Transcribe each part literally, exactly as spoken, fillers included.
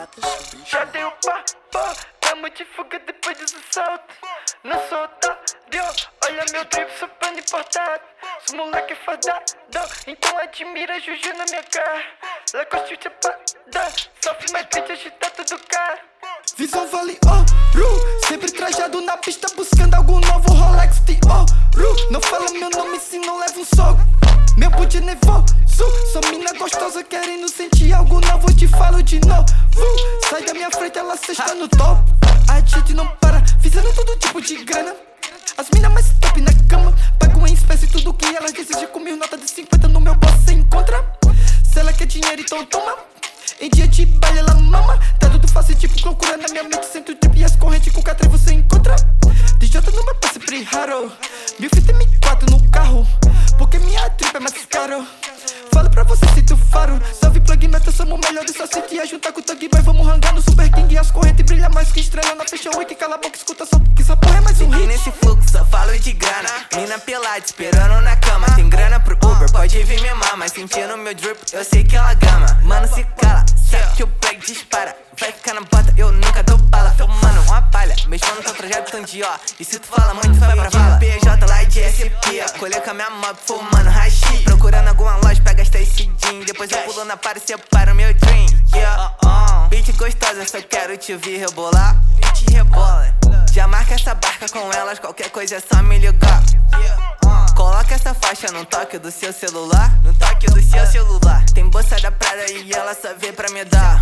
Já deu papo, tamo de fuga depois dos assaltos. Não sou otário, olha meu drip super importado. Sou moleque fadado, então admira Juju na minha cara. Lacoste chapada, sofre mais bitch, agita tudo caro. Visão vale ouro, sempre trajado na pista buscando algo novo. Rolex de ouro, não fala meu nome se não leva um soco. Meu boot é nervoso, sou mina gostosa querendo sentir algo novo. Te falo de novo, sai da minha frente, ela sexta no top. A gente não para, visando todo tipo de grana. As mina mais top na cama, pago em espécie tudo que elas desejam. Com mil notas de cinquenta no meu bolso cê encontra. Se ela quer dinheiro então toma. Em dia de baile ela mama. Tá tudo fácil tipo loucura na minha mente. Cento trip e as correntes com catre você encontra. D J no meu passe sempre raro. Mil fita M quatro no carro, porque minha trip é mais caro. Falo pra você, sinto o faro. Salve plug meta, somos melhores. Só se que juntar com o Thug Boy. Vamos rangar no Super King. As correntes brilham mais que estrela na Fashion Week. Cala a boca, escuta só que essa porra é mais um hit. E nesse fluxo só falo de grana. Mina pelada, esperando na cama. Tem grana pro Uber, pode vir me amar. Mas sentindo meu drip, eu sei que ela gama. Mano, se cala, sabe que o play dispara. Vai ficar na bota, eu nunca dou bala. Filmando uma palha, mesmo no teu trajeto tão de ó. E se tu fala muito, vai pra vala. P J lá de S P, colher com a minha mob, fumando hashi. Procurando alguma loja pra gastar esse jean. Depois eu pulo na para e separo meu dream. Yeah, uh, bitch gostosa, só quero te ouvir rebolar. E te rebola. Já marca essa barca com elas, qualquer coisa é só me ligar. uh, Coloca essa faixa no toque do seu celular. No toque do seu celular. Tem bolsa da Prada e ela só vê pra me dar.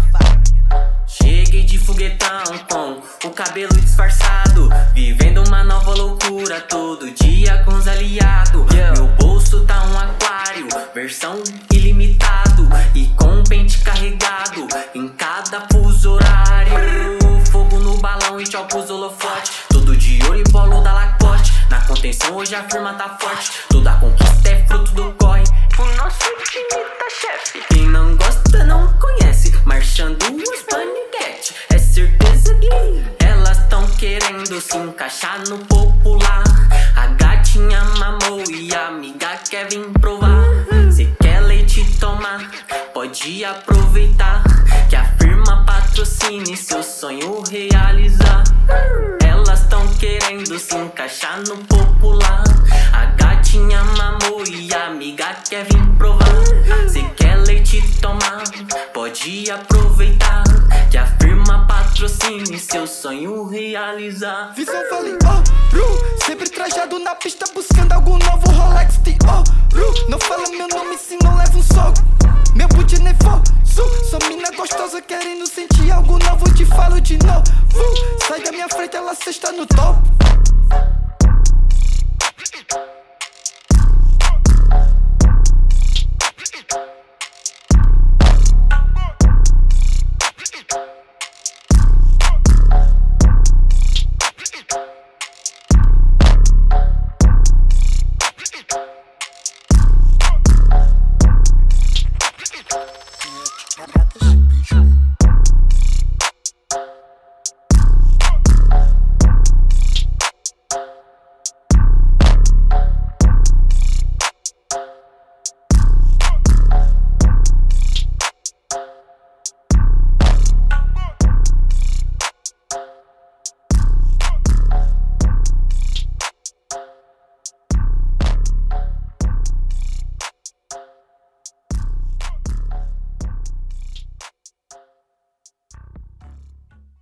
Cheguei de foguetão com o cabelo disfarçado, vivendo uma nova loucura todo dia com os aliados. Meu bolso tá um aquário, versão ilimitado, e com um pente carregado em cada fuso horário. Fogo no balão e tchau pros holofote, todo de ouro e polo da Lacoste. Na contenção hoje a firma tá forte, toda conquista é fruto do corre. O nosso time tá chefe. Quem não gosta não conhece, marchando os paniquete. É certeza que elas tão querendo se encaixar no popular. A gatinha mamou e a amiga quer vir provar. Se quer leite tomar, pode aproveitar, que a firma patrocine seu sonho realizar. Elas tão querendo se encaixar no popular. A gatinha mamou e a amiga quer vir provar. Se quer leite tomar, pode aproveitar, que a firma patrocine seu sonho realizar. Visão vale ouro, sempre trajado na pista buscando algo novo. Rolex de ouro, não fala meu nome se não leva um soco. Meu boot é nervoso, sou mina gostosa querendo sentir algo novo. Te falo de novo, sai da minha frente, ela sexta no top.